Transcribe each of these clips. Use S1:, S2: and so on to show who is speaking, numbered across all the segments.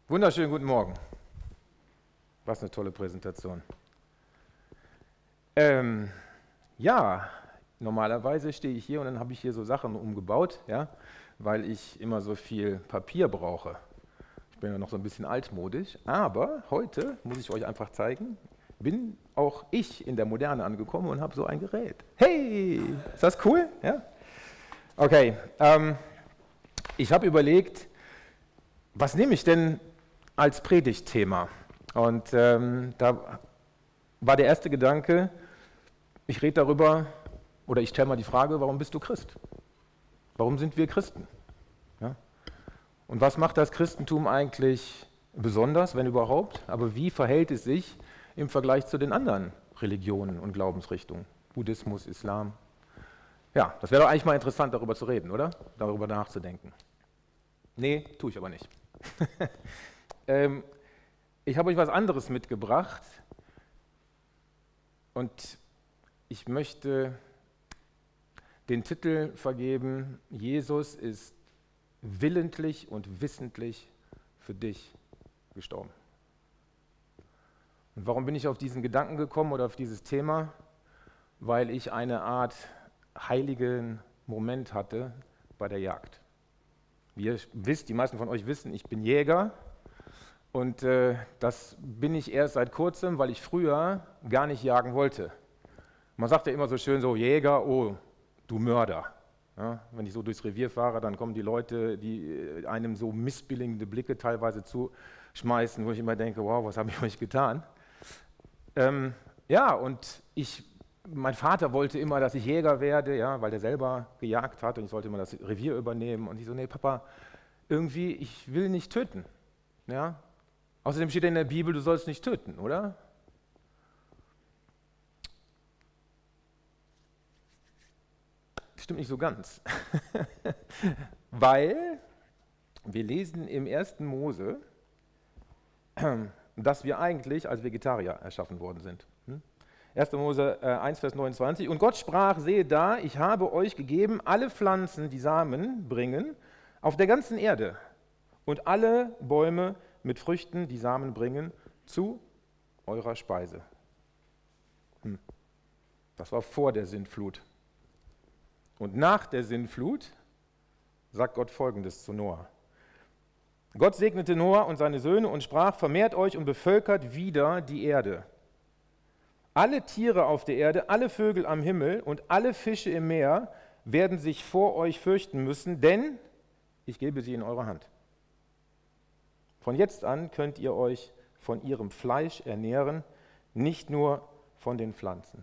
S1: Wunderschönen guten Morgen. Was eine tolle Präsentation. Ja, normalerweise stehe ich hier und dann habe ich hier so Sachen umgebaut, ja, weil ich immer so viel Papier brauche. Ich bin ja noch so ein bisschen altmodisch, aber heute muss ich euch einfach zeigen, bin auch ich in der Moderne angekommen und habe so ein Gerät. Hey, ist das cool? Ja? Okay, ich habe überlegt, was nehme ich denn als Predigtthema? Und da war der erste Gedanke, ich rede darüber, oder ich stelle mal die Frage, warum bist du Christ? Warum sind wir Christen? Ja? Und was macht das Christentum eigentlich besonders, wenn überhaupt? Aber wie verhält es sich im Vergleich zu den anderen Religionen und Glaubensrichtungen? Buddhismus, Islam. Ja, das wäre doch eigentlich mal interessant, darüber zu reden, oder? Darüber nachzudenken. Nee, tue ich aber nicht. Ich habe euch was anderes mitgebracht und ich möchte den Titel vergeben: Jesus ist willentlich und wissentlich für dich gestorben. Und warum bin ich auf diesen Gedanken gekommen oder auf dieses Thema? Weil ich eine Art heiligen Moment hatte bei der Jagd. Wie ihr wisst, die meisten von euch wissen, ich bin Jäger. Und das bin ich erst seit kurzem, weil ich früher gar nicht jagen wollte. Man sagt ja immer so schön so, Jäger, oh, du Mörder. Ja, wenn ich so durchs Revier fahre, dann kommen die Leute, die einem so missbilligende Blicke teilweise zuschmeißen, wo ich immer denke, wow, was habe ich euch getan? Ja, und mein Vater wollte immer, dass ich Jäger werde, ja, weil der selber gejagt hat und ich sollte immer das Revier übernehmen. Und ich so, nee, Papa, irgendwie, ich will nicht töten. Ja? Außerdem steht in der Bibel, du sollst nicht töten, oder? Stimmt nicht so ganz. Weil wir lesen im 1. Mose, dass wir eigentlich als Vegetarier erschaffen worden sind. 1. Mose 1, Vers 29. Und Gott sprach, sehe da, ich habe euch gegeben alle Pflanzen, die Samen bringen, auf der ganzen Erde und alle Bäume mit Früchten, die Samen bringen, zu eurer Speise. Das war vor der Sintflut. Und nach der Sintflut sagt Gott Folgendes zu Noah. Gott segnete Noah und seine Söhne und sprach, vermehrt euch und bevölkert wieder die Erde. Alle Tiere auf der Erde, alle Vögel am Himmel und alle Fische im Meer werden sich vor euch fürchten müssen, denn ich gebe sie in eure Hand. Von jetzt an könnt ihr euch von ihrem Fleisch ernähren, nicht nur von den Pflanzen.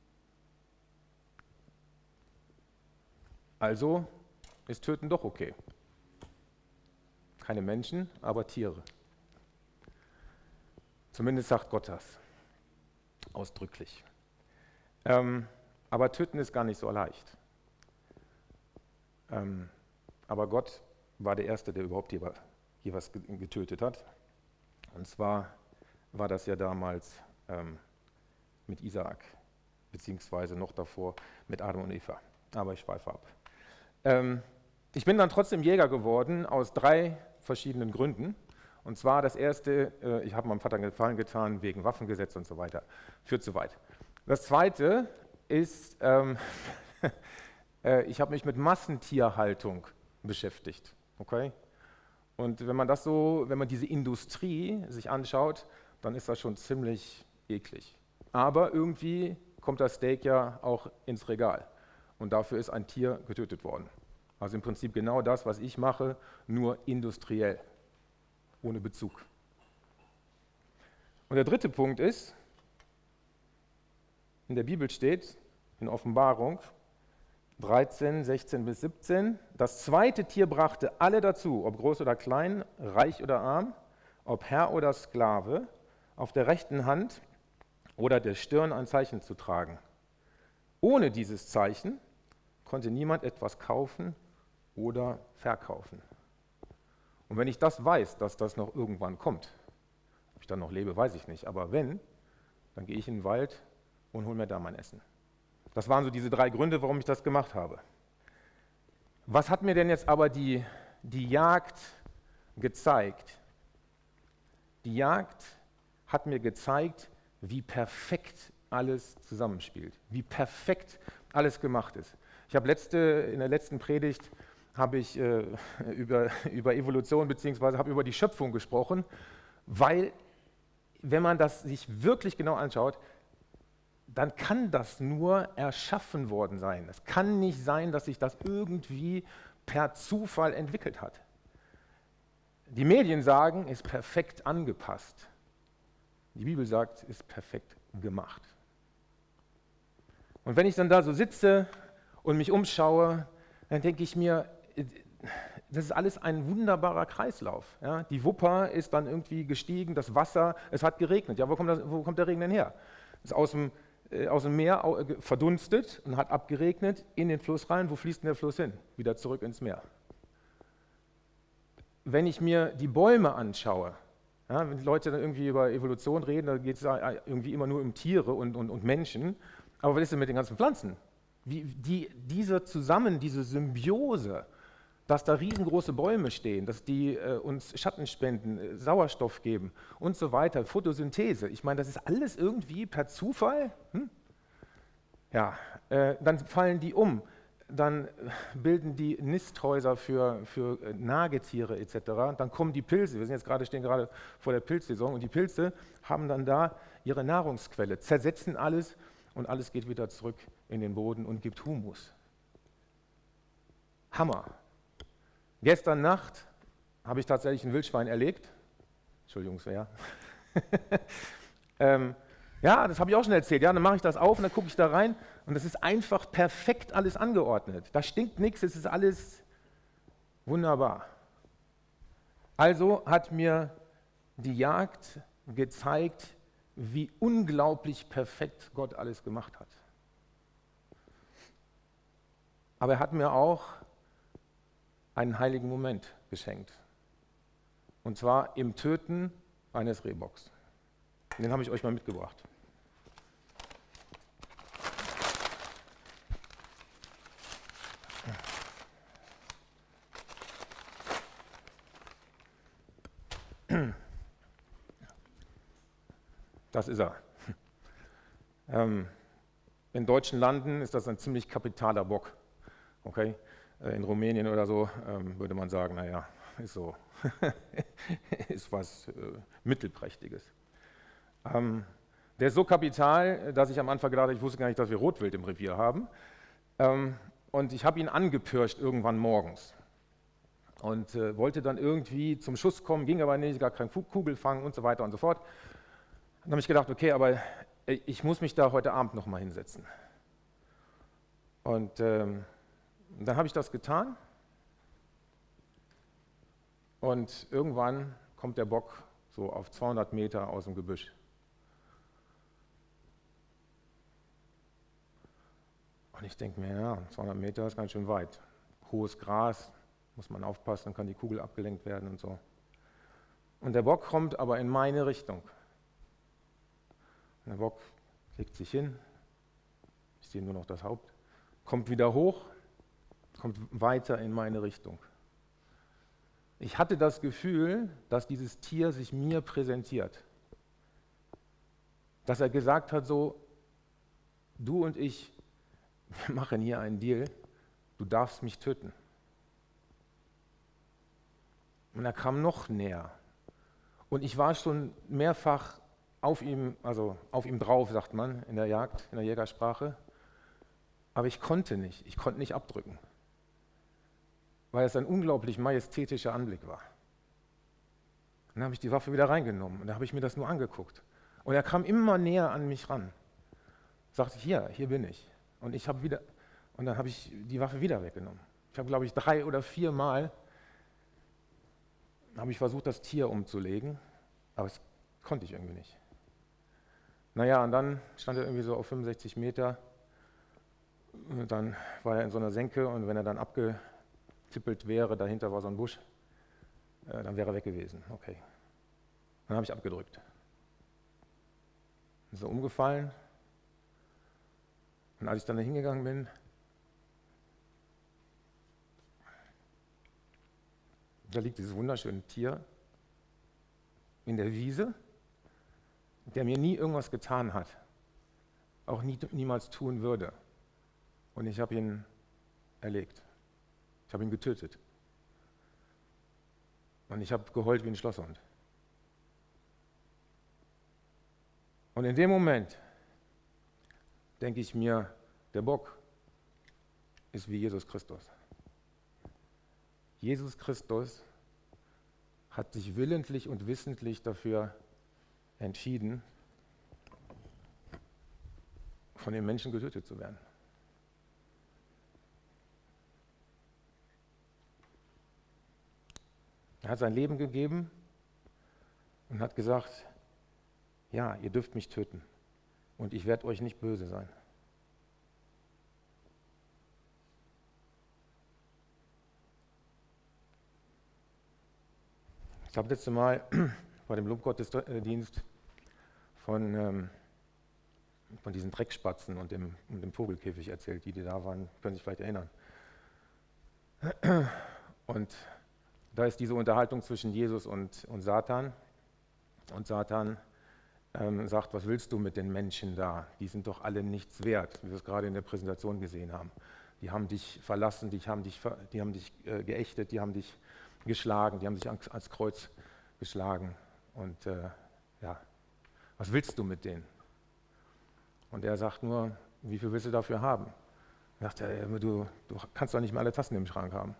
S1: Also ist Töten doch okay. Keine Menschen, aber Tiere. Zumindest sagt Gott das. Ausdrücklich. Aber Töten ist gar nicht so leicht. Aber Gott war der Erste, der überhaupt je was getötet hat. Und zwar war das ja damals mit Isaak, beziehungsweise noch davor mit Adam und Eva. Aber ich schweife ab. Ich bin dann trotzdem Jäger geworden aus 3 verschiedenen Gründen. Und zwar das erste, ich habe meinem Vater einen Gefallen getan wegen Waffengesetz und so weiter. Führt zu weit. Das zweite ist, ich habe mich mit Massentierhaltung beschäftigt. Okay? Und wenn man diese Industrie sich anschaut, dann ist das schon ziemlich eklig. Aber irgendwie kommt das Steak ja auch ins Regal. Und dafür ist ein Tier getötet worden. Also im Prinzip genau das, was ich mache, nur industriell, ohne Bezug. Und der dritte Punkt ist, in der Bibel steht, in Offenbarung 13, 16 bis 17, das zweite Tier brachte alle dazu, ob groß oder klein, reich oder arm, ob Herr oder Sklave, auf der rechten Hand oder der Stirn ein Zeichen zu tragen. Ohne dieses Zeichen konnte niemand etwas kaufen oder verkaufen. Und wenn ich das weiß, dass das noch irgendwann kommt, ob ich dann noch lebe, weiß ich nicht, aber wenn, dann gehe ich in den Wald und hole mir da mein Essen. Das waren so diese 3 Gründe, warum ich das gemacht habe. Was hat mir denn jetzt aber die Jagd gezeigt? Die Jagd hat mir gezeigt, wie perfekt alles zusammenspielt, wie perfekt alles gemacht ist. Ich habe in der letzten Predigt habe ich über Evolution bzw. habe über die Schöpfung gesprochen, weil wenn man das sich wirklich genau anschaut, dann kann das nur erschaffen worden sein. Es kann nicht sein, dass sich das irgendwie per Zufall entwickelt hat. Die Medien sagen, ist perfekt angepasst. Die Bibel sagt, ist perfekt gemacht. Und wenn ich dann da so sitze und mich umschaue, dann denke ich mir, das ist alles ein wunderbarer Kreislauf. Ja? Die Wupper ist dann irgendwie gestiegen, das Wasser, es hat geregnet. Ja, wo kommt der Regen denn her? Es ist aus dem Meer verdunstet und hat abgeregnet in den Fluss rein. Wo fließt denn der Fluss hin? Wieder zurück ins Meer. Wenn ich mir die Bäume anschaue, ja, wenn Leute dann irgendwie über Evolution reden, da geht es irgendwie immer nur um Tiere und Menschen. Aber was ist denn mit den ganzen Pflanzen? Diese Symbiose, dass da riesengroße Bäume stehen, dass die uns Schatten spenden, Sauerstoff geben und so weiter, Photosynthese. Ich meine, das ist alles irgendwie per Zufall. Ja, dann fallen die um. Dann bilden die Nisthäuser für Nagetiere etc. Dann kommen die Pilze, stehen gerade vor der Pilzsaison und die Pilze haben dann da ihre Nahrungsquelle, zersetzen alles und alles geht wieder zurück in den Boden und gibt Humus. Hammer. Gestern Nacht habe ich tatsächlich ein Wildschwein erlegt. Entschuldigung, ja. Ja, das habe ich auch schon erzählt. Ja, dann mache ich das auf und dann gucke ich da rein und das ist einfach perfekt alles angeordnet. Da stinkt nichts, es ist alles wunderbar. Also hat mir die Jagd gezeigt, wie unglaublich perfekt Gott alles gemacht hat. Aber er hat mir auch einen heiligen Moment geschenkt. Und zwar im Töten eines Rehbocks. Den habe ich euch mal mitgebracht. Das ist er. In deutschen Landen ist das ein ziemlich kapitaler Bock. Okay? In Rumänien oder so würde man sagen, naja, ist so, ist was Mittelprächtiges. Der ist so kapital, dass ich am Anfang gedacht habe, ich wusste gar nicht, dass wir Rotwild im Revier haben. Und ich habe ihn angepirscht irgendwann morgens und wollte dann irgendwie zum Schuss kommen, ging aber nicht, gar kein Kugelfang und so weiter und so fort. Dann habe ich gedacht, okay, aber ich muss mich da heute Abend nochmal hinsetzen. Und dann habe ich das getan und irgendwann kommt der Bock so auf 200 Meter aus dem Gebüsch. Und ich denke mir, ja, 200 Meter ist ganz schön weit. Hohes Gras, muss man aufpassen, dann kann die Kugel abgelenkt werden und so. Und der Bock kommt aber in meine Richtung. Und der Bock legt sich hin, ich sehe nur noch das Haupt, kommt wieder hoch, kommt weiter in meine Richtung. Ich hatte das Gefühl, dass dieses Tier sich mir präsentiert. Dass er gesagt hat so, du und ich, wir machen hier einen Deal, du darfst mich töten. Und er kam noch näher. Und ich war schon mehrfach auf ihm drauf, sagt man in der Jagd, in der Jägersprache. Aber ich konnte nicht abdrücken. Weil es ein unglaublich majestätischer Anblick war. Und dann habe ich die Waffe wieder reingenommen und dann habe ich mir das nur angeguckt. Und er kam immer näher an mich ran. Sagte, hier bin ich. Und dann habe ich die Waffe wieder weggenommen. Ich habe, glaube ich, 3 oder 4 Mal habe ich versucht, das Tier umzulegen, aber das konnte ich irgendwie nicht. Naja, und dann stand er irgendwie so auf 65 Meter, und dann war er in so einer Senke und wenn er dann abgetippelt wäre, dahinter war so ein Busch, dann wäre er weg gewesen. Okay. Dann habe ich abgedrückt. Ist er umgefallen. Und als ich dann da hingegangen bin, da liegt dieses wunderschöne Tier in der Wiese, der mir nie irgendwas getan hat, auch niemals tun würde. Und ich habe ihn erlegt. Ich habe ihn getötet. Und ich habe geheult wie ein Schlosshund. Und in dem Moment denke ich mir, der Bock ist wie Jesus Christus. Jesus Christus hat sich willentlich und wissentlich dafür entschieden, von den Menschen getötet zu werden. Er hat sein Leben gegeben und hat gesagt, ja, ihr dürft mich töten und ich werde euch nicht böse sein. Ich habe letztes Mal bei dem Lobgottesdienst von diesen Dreckspatzen und dem Vogelkäfig erzählt, die da waren, können sich vielleicht erinnern. Und da ist diese Unterhaltung zwischen Jesus und Satan. Und Satan sagt, was willst du mit den Menschen da? Die sind doch alle nichts wert, wie wir es gerade in der Präsentation gesehen haben. Die haben dich verlassen, die haben dich geächtet, die haben dich geschlagen, die haben sich ans Kreuz geschlagen. Und ja, was willst du mit denen? Und er sagt nur, wie viel willst du dafür haben? Er sagt, du kannst doch nicht mehr alle Tassen im Schrank haben.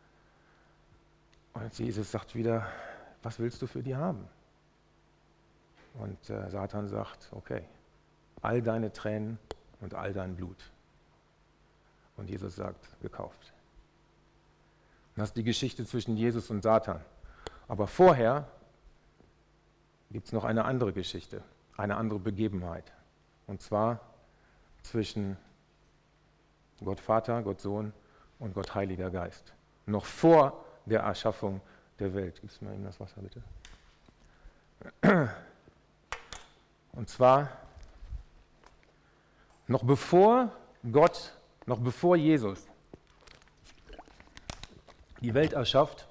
S1: Und Jesus sagt wieder, was willst du für die haben? Und Satan sagt, okay, all deine Tränen und all dein Blut. Und Jesus sagt, gekauft. Das ist die Geschichte zwischen Jesus und Satan. Aber vorher gibt es noch eine andere Geschichte, eine andere Begebenheit. Und zwar zwischen Gott Vater, Gott Sohn und Gott Heiliger Geist. Noch vor der Erschaffung der Welt. Gibst du mir eben das Wasser, bitte? Und zwar noch bevor Jesus die Welt erschafft,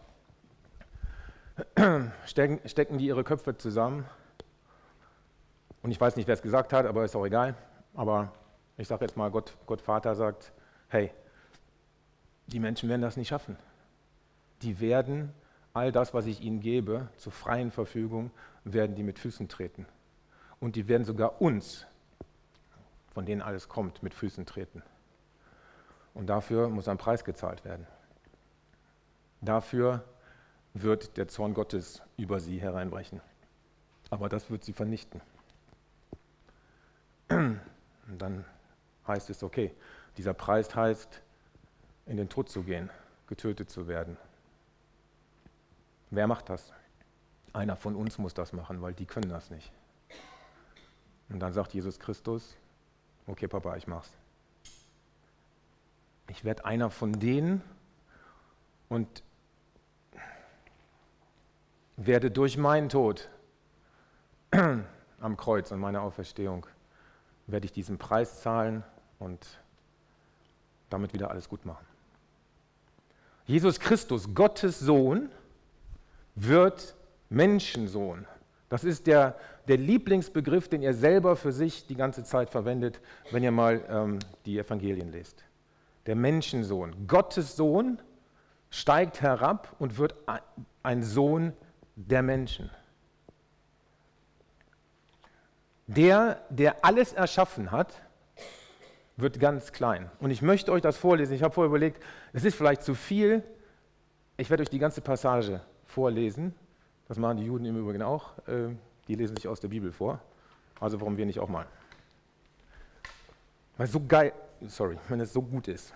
S1: stecken die ihre Köpfe zusammen. Und ich weiß nicht, wer es gesagt hat, aber ist auch egal. Aber ich sage jetzt mal, Gott Vater sagt, hey, die Menschen werden das nicht schaffen. Die werden all das, was ich ihnen gebe, zur freien Verfügung, werden die mit Füßen treten. Und die werden sogar uns, von denen alles kommt, mit Füßen treten. Und dafür muss ein Preis gezahlt werden. Dafür wird der Zorn Gottes über sie hereinbrechen. Aber das wird sie vernichten. Und dann heißt es, okay, dieser Preis heißt, in den Tod zu gehen, getötet zu werden. Wer macht das? Einer von uns muss das machen, weil die können das nicht. Und dann sagt Jesus Christus, okay Papa, ich mach's. Ich werde einer von denen und werde durch meinen Tod am Kreuz und meine Auferstehung, werde ich diesen Preis zahlen und damit wieder alles gut machen. Jesus Christus, Gottes Sohn, wird Menschensohn. Das ist der Lieblingsbegriff, den er selber für sich die ganze Zeit verwendet, wenn ihr mal die Evangelien lest. Der Menschensohn, Gottes Sohn, steigt herab und wird ein Sohn der Menschen. Der alles erschaffen hat, wird ganz klein. Und ich möchte euch das vorlesen. Ich habe vorher überlegt, es ist vielleicht zu viel. Ich werde euch die ganze Passage vorlesen. Das machen die Juden im Übrigen auch. Die lesen sich aus der Bibel vor. Also warum wir nicht auch mal? Weil es so geil, wenn es so gut ist.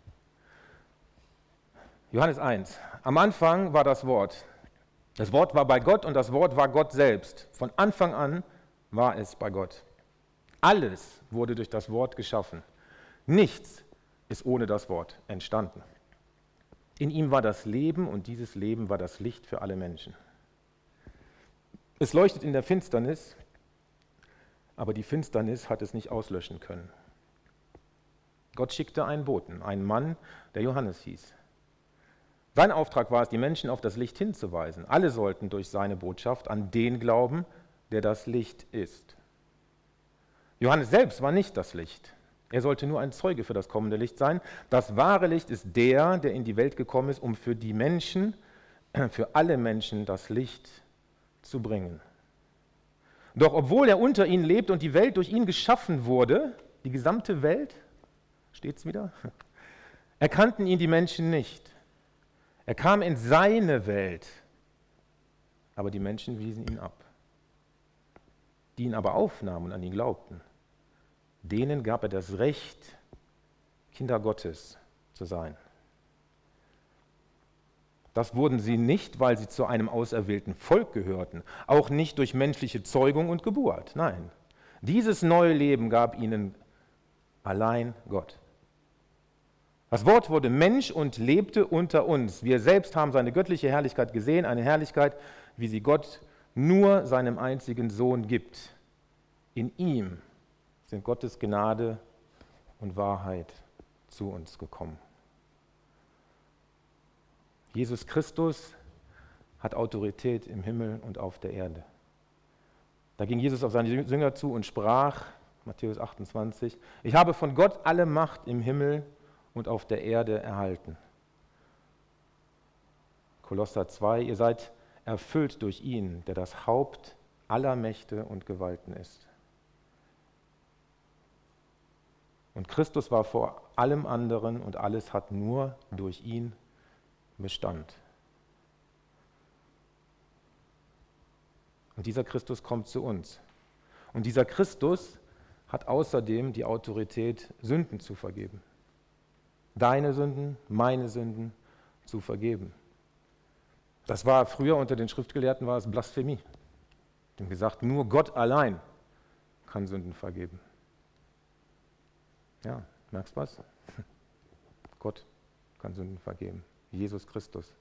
S1: Johannes 1. Am Anfang war das Wort. Das Wort war bei Gott und das Wort war Gott selbst. Von Anfang an war es bei Gott. Alles wurde durch das Wort geschaffen. Nichts ist ohne das Wort entstanden. In ihm war das Leben und dieses Leben war das Licht für alle Menschen. Es leuchtet in der Finsternis, aber die Finsternis hat es nicht auslöschen können. Gott schickte einen Boten, einen Mann, der Johannes hieß. Sein Auftrag war es, die Menschen auf das Licht hinzuweisen. Alle sollten durch seine Botschaft an den glauben, der das Licht ist. Johannes selbst war nicht das Licht. Er sollte nur ein Zeuge für das kommende Licht sein. Das wahre Licht ist der in die Welt gekommen ist, um für die Menschen, für alle Menschen das Licht zu bringen. Doch obwohl er unter ihnen lebt und die Welt durch ihn geschaffen wurde, die gesamte Welt, steht's wieder, erkannten ihn die Menschen nicht. Er kam in seine Welt, aber die Menschen wiesen ihn ab. Die ihn aber aufnahmen und an ihn glaubten, denen gab er das Recht, Kinder Gottes zu sein. Das wurden sie nicht, weil sie zu einem auserwählten Volk gehörten, auch nicht durch menschliche Zeugung und Geburt. Nein, dieses neue Leben gab ihnen allein Gott. Das Wort wurde Mensch und lebte unter uns. Wir selbst haben seine göttliche Herrlichkeit gesehen, eine Herrlichkeit, wie sie Gott nur seinem einzigen Sohn gibt. In ihm sind Gottes Gnade und Wahrheit zu uns gekommen. Jesus Christus hat Autorität im Himmel und auf der Erde. Da ging Jesus auf seine Jünger zu und sprach, Matthäus 28, ich habe von Gott alle Macht im Himmel und auf der Erde erhalten. Kolosser 2, ihr seid erfüllt durch ihn, der das Haupt aller Mächte und Gewalten ist. Und Christus war vor allem anderen und alles hat nur durch ihn Bestand. Und dieser Christus kommt zu uns. Und dieser Christus hat außerdem die Autorität, Sünden zu vergeben. Deine Sünden, meine Sünden zu vergeben. Das war früher unter den Schriftgelehrten war es Blasphemie. Die haben gesagt, nur Gott allein kann Sünden vergeben. Ja, merkst du was? Gott kann Sünden vergeben. Jesus Christus.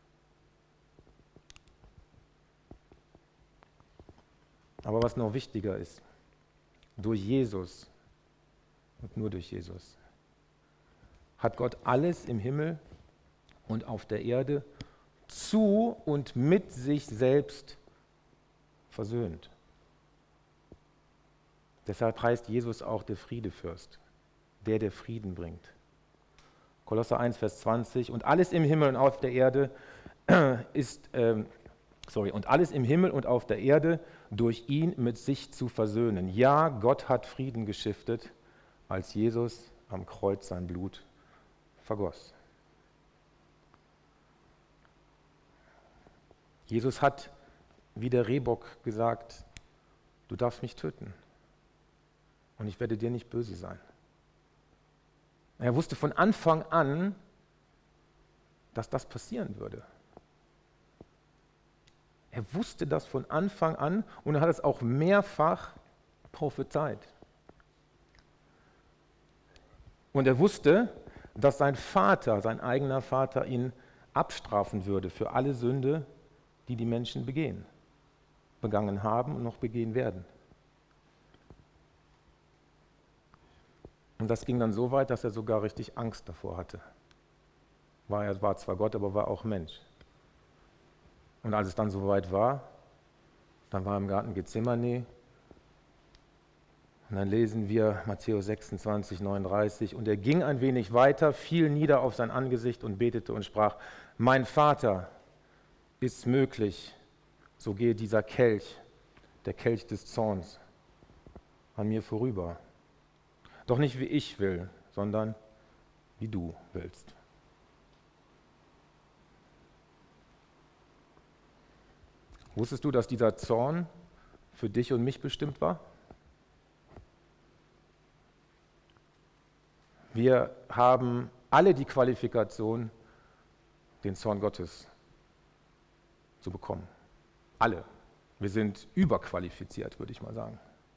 S1: Aber was noch wichtiger ist, durch Jesus und nur durch Jesus hat Gott alles im Himmel und auf der Erde zu und mit sich selbst versöhnt. Deshalb heißt Jesus auch der Friedefürst, der Frieden bringt. Kolosser 1, Vers 20, und alles im Himmel und auf der Erde und alles im Himmel und auf der Erde durch ihn mit sich zu versöhnen. Ja, Gott hat Frieden gestiftet, als Jesus am Kreuz sein Blut vergoss. Jesus hat, wie der Rehbock gesagt, du darfst mich töten und ich werde dir nicht böse sein. Er wusste von Anfang an, dass das passieren würde. Er wusste das von Anfang an und er hat es auch mehrfach prophezeit. Und er wusste, dass sein Vater, sein eigener Vater, ihn abstrafen würde für alle Sünde, die die Menschen begangen haben und noch begehen werden. Und das ging dann so weit, dass er sogar richtig Angst davor hatte. Er war zwar Gott, aber war auch Mensch. Und als es dann soweit war, dann war er im Garten Gethsemane. Und dann lesen wir Matthäus 26, 39. Und er ging ein wenig weiter, fiel nieder auf sein Angesicht und betete und sprach, mein Vater, ist möglich, so gehe dieser Kelch, der Kelch des Zorns, an mir vorüber. Doch nicht wie ich will, sondern wie du willst. Wusstest du, dass dieser Zorn für dich und mich bestimmt war? Wir haben alle die Qualifikation, den Zorn Gottes zu bekommen. Alle. Wir sind überqualifiziert, würde ich mal sagen.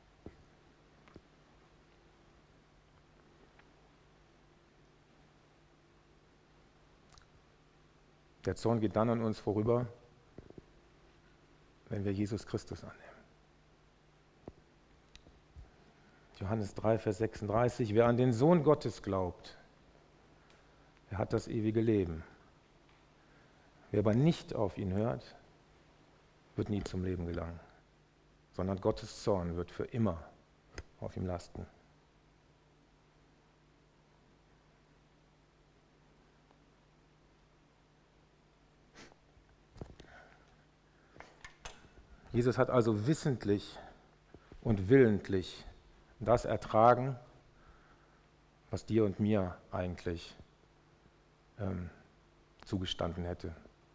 S1: Der Zorn geht dann an uns vorüber, wenn wir Jesus Christus annehmen. Johannes 3, Vers 36, wer an den Sohn Gottes glaubt, der hat das ewige Leben. Wer aber nicht auf ihn hört, wird nie zum Leben gelangen, sondern Gottes Zorn wird für immer auf ihm lasten. Jesus hat also wissentlich und willentlich das ertragen, was dir und mir eigentlich zugestanden hätte.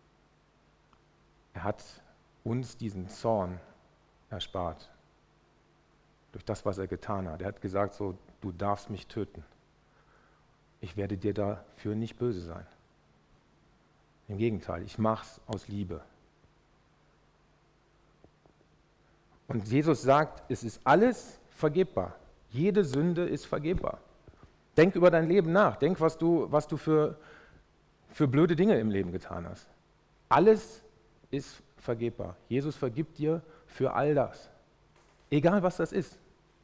S1: Er hat uns diesen Zorn erspart durch das, was er getan hat. Er hat gesagt, so, du darfst mich töten. Ich werde dir dafür nicht böse sein. Im Gegenteil, ich mache es aus Liebe. Und Jesus sagt, es ist alles vergebbar. Jede Sünde ist vergebbar. Denk über dein Leben nach. Denk, was du für blöde Dinge im Leben getan hast. Alles ist vergebbar. Jesus vergibt dir für all das. Egal, was das ist.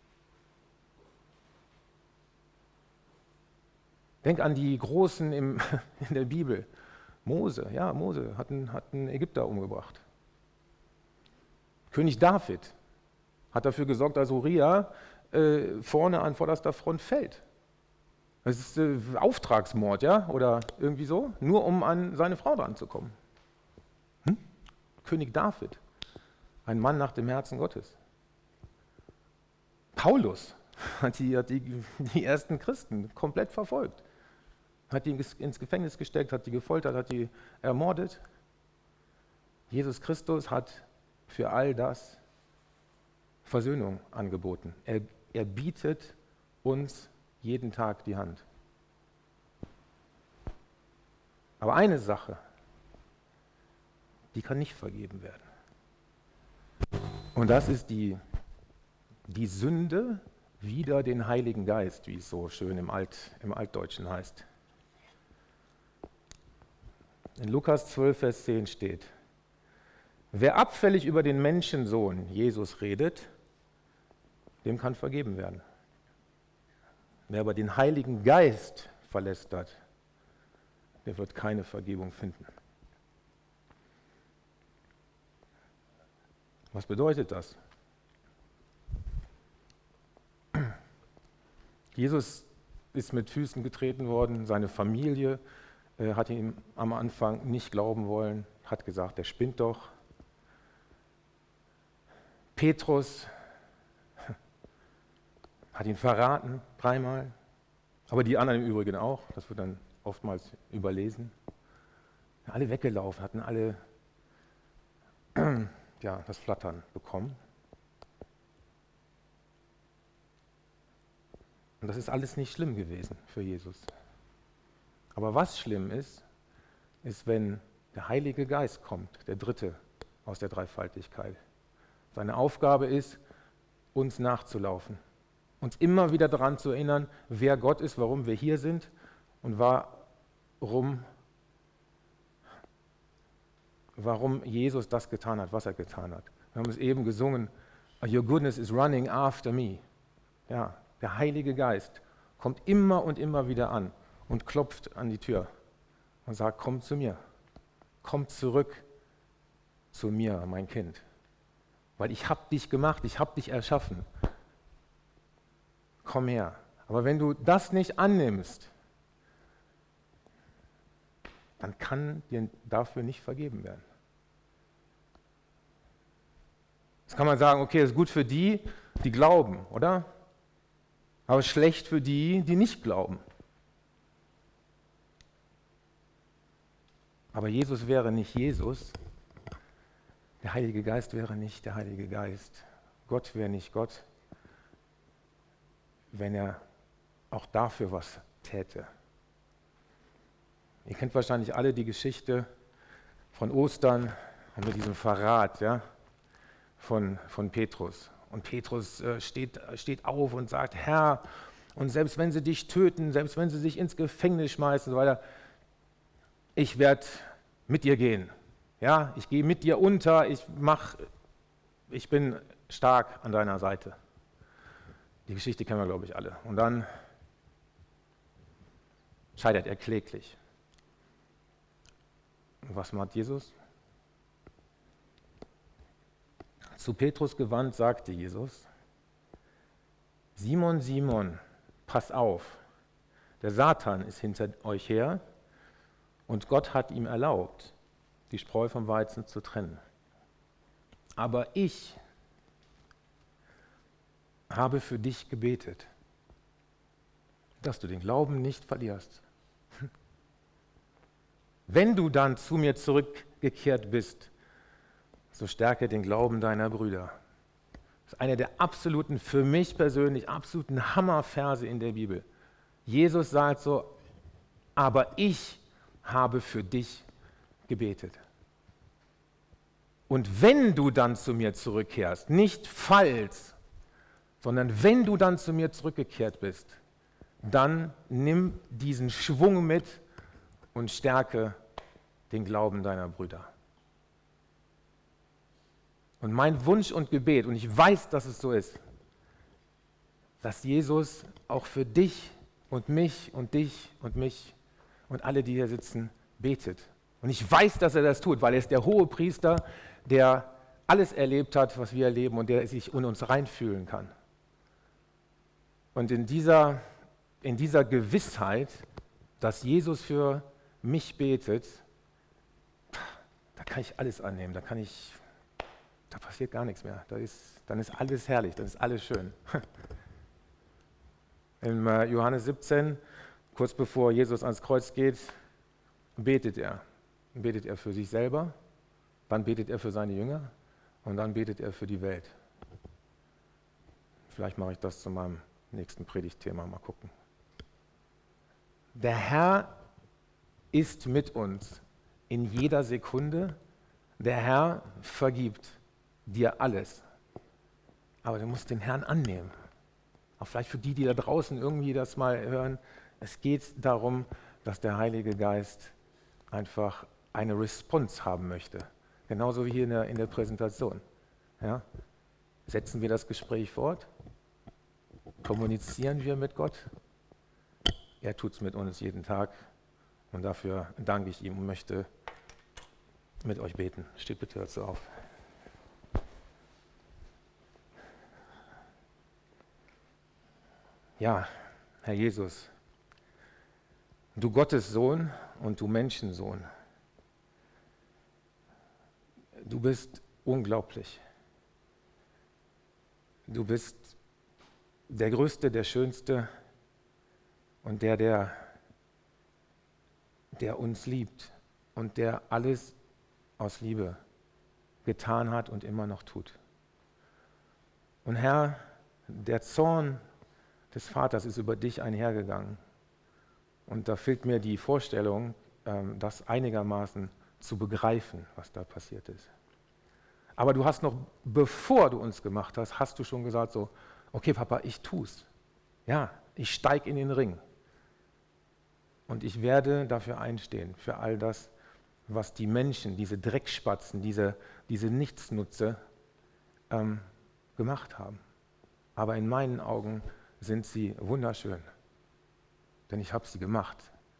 S1: Denk an die Großen in der Bibel. Mose hat einen Ägypter umgebracht. König David hat dafür gesorgt, dass Uriah vorne an vorderster Front fällt. Das ist Auftragsmord, ja, oder irgendwie so, nur um an seine Frau dran zu kommen. König David, ein Mann nach dem Herzen Gottes. Paulus hat die ersten Christen komplett verfolgt, hat die ins Gefängnis gesteckt, hat die gefoltert, hat die ermordet. Jesus Christus hat für all das Versöhnung angeboten. Er bietet uns jeden Tag die Hand. Aber eine Sache, die kann nicht vergeben werden. Und das ist die Sünde wider den Heiligen Geist, wie es so schön im Altdeutschen heißt. In Lukas 12, Vers 10 steht: Wer abfällig über den Menschensohn Jesus redet, dem kann vergeben werden. Wer aber den Heiligen Geist verlästert, der wird keine Vergebung finden. Was bedeutet das? Jesus ist mit Füßen getreten worden, seine Familie hat ihm am Anfang nicht glauben wollen, hat gesagt, der spinnt doch. Petrus hat ihn verraten, 3-mal, aber die anderen im Übrigen auch, das wird dann oftmals überlesen. Alle weggelaufen, hatten alle das Flattern bekommen. Und das ist alles nicht schlimm gewesen für Jesus. Aber was schlimm ist, wenn der Heilige Geist kommt, der Dritte aus der Dreifaltigkeit. Seine Aufgabe ist, uns nachzulaufen, uns immer wieder daran zu erinnern, wer Gott ist, warum wir hier sind und warum Jesus das getan hat, was er getan hat. Wir haben es eben gesungen, Your goodness is running after me. Ja, der Heilige Geist kommt immer und immer wieder an und klopft an die Tür und sagt, komm zu mir, komm zurück zu mir, mein Kind. Weil ich habe dich gemacht, ich habe dich erschaffen. Komm her. Aber wenn du das nicht annimmst, dann kann dir dafür nicht vergeben werden. Jetzt kann man sagen, okay, das ist gut für die glauben, oder? Aber schlecht für die nicht glauben. Aber Jesus wäre nicht Jesus. Der Heilige Geist wäre nicht der Heilige Geist. Gott wäre nicht Gott, wenn er auch dafür was täte. Ihr kennt wahrscheinlich alle die Geschichte von Ostern und mit diesem Verrat, ja, von Petrus. Und Petrus steht auf und sagt, Herr, und selbst wenn sie dich töten, selbst wenn sie sich ins Gefängnis schmeißen und so weiter, ich werde mit dir gehen. Ja, ich gehe mit dir unter, ich bin stark an deiner Seite. Die Geschichte kennen wir, glaube ich, alle. Und dann scheitert er kläglich. Und was macht Jesus? Zu Petrus gewandt sagte Jesus: Simon, Simon, pass auf, der Satan ist hinter euch her und Gott hat ihm erlaubt, die Spreu vom Weizen zu trennen. Aber ich habe für dich gebetet, dass du den Glauben nicht verlierst. Wenn du dann zu mir zurückgekehrt bist, so stärke den Glauben deiner Brüder. Das ist einer der absoluten, für mich persönlich, absoluten Hammerverse in der Bibel. Jesus sagt so: Aber ich habe für dich gebetet. Und wenn du dann zu mir zurückkehrst, nicht falls, sondern wenn du dann zu mir zurückgekehrt bist, dann nimm diesen Schwung mit und stärke den Glauben deiner Brüder. Und mein Wunsch und Gebet, und ich weiß, dass es so ist, dass Jesus auch für dich und mich und dich und mich und alle, die hier sitzen, betet. Und ich weiß, dass er das tut, weil er ist der Hohepriester, der alles erlebt hat, was wir erleben und der sich in uns reinfühlen kann. Und in dieser Gewissheit, dass Jesus für mich betet, da kann ich alles annehmen, da passiert gar nichts mehr. Dann ist alles herrlich, dann ist alles schön. In Johannes 17, kurz bevor Jesus ans Kreuz geht, betet er. Betet er für sich selber, dann betet er für seine Jünger und dann betet er für die Welt. Vielleicht mache ich das zu meinem nächsten Predigtthema, mal gucken. Der Herr ist mit uns in jeder Sekunde. Der Herr vergibt dir alles. Aber du musst den Herrn annehmen. Auch vielleicht für die da draußen irgendwie das mal hören. Es geht darum, dass der Heilige Geist einfach eine Response haben möchte. Genauso wie hier in der Präsentation. Ja? Setzen wir das Gespräch fort? Kommunizieren wir mit Gott? Er tut es mit uns jeden Tag. Und dafür danke ich ihm und möchte mit euch beten. Steht bitte dazu auf. Ja, Herr Jesus, du Gottes Sohn und du Menschensohn, du bist unglaublich. Du bist der Größte, der Schönste und der uns liebt und der alles aus Liebe getan hat und immer noch tut. Und Herr, der Zorn des Vaters ist über dich einhergegangen. Und da fehlt mir die Vorstellung, das einigermaßen zu begreifen, was da passiert ist. Aber du hast noch, bevor du uns gemacht hast, hast du schon gesagt so: Okay, Papa, ich tu's. Ja, ich steige in den Ring. Und ich werde dafür einstehen, für all das, was die Menschen, diese Dreckspatzen, diese Nichtsnutze gemacht haben. Aber in meinen Augen sind sie wunderschön, denn ich habe sie gemacht.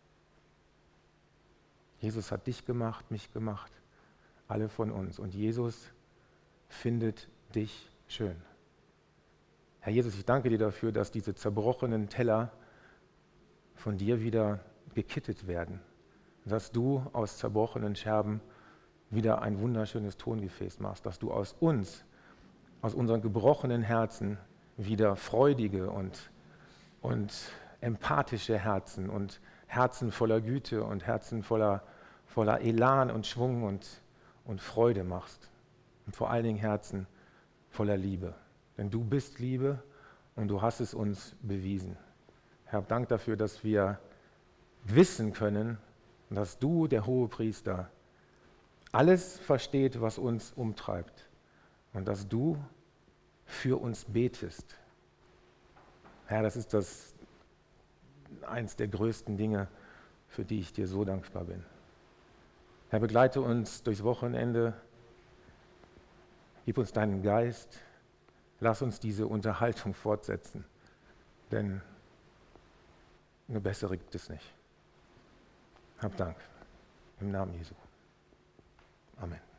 S1: Jesus hat dich gemacht, mich gemacht, alle von uns. Und Jesus findet dich schön. Herr Jesus, ich danke dir dafür, dass diese zerbrochenen Teller von dir wieder gekittet werden. Dass du aus zerbrochenen Scherben wieder ein wunderschönes Tongefäß machst. Dass du aus uns, aus unseren gebrochenen Herzen wieder freudige und empathische Herzen und Herzen voller Güte und Herzen voller Elan und Schwung und Freude machst. Und vor allen Dingen Herzen voller Liebe. Denn du bist Liebe und du hast es uns bewiesen. Herr, Dank dafür, dass wir wissen können, dass du, der Hohepriester, alles versteht, was uns umtreibt und dass du für uns betest. Herr, das ist eins der größten Dinge, für die ich dir so dankbar bin. Herr, begleite uns durchs Wochenende, gib uns deinen Geist, lass uns diese Unterhaltung fortsetzen, denn eine bessere gibt es nicht. Hab Dank. Im Namen Jesu. Amen.